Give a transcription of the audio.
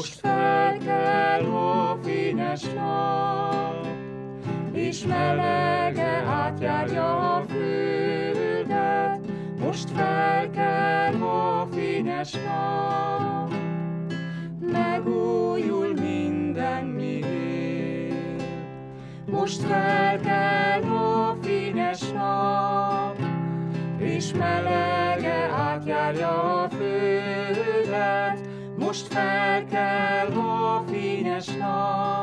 most felkel a fényes nap, és melege átjárja a földet. Most felkel a fényes nap, megújul minden, mi él. Most felkel a fényes nap, és melege átjárja a földet. Most felkel a fényes nap,